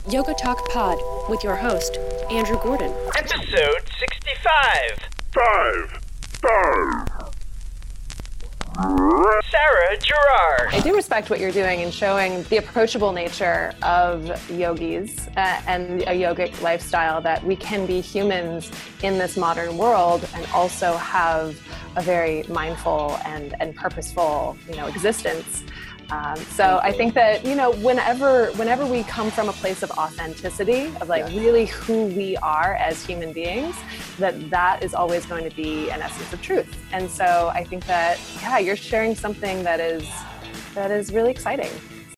Yoga Talk Pod with your host, Andrew Gordon. Episode 65. Sarah Gerard. I do respect what you're doing in showing the approachable nature of yogis and a yogic lifestyle, that we can be humans in this modern world and also have a very mindful and purposeful, existence. So I think that, whenever we come from a place of authenticity, of really who we are as human beings, that is always going to be an essence of truth. And so I think that, you're sharing something that is really exciting.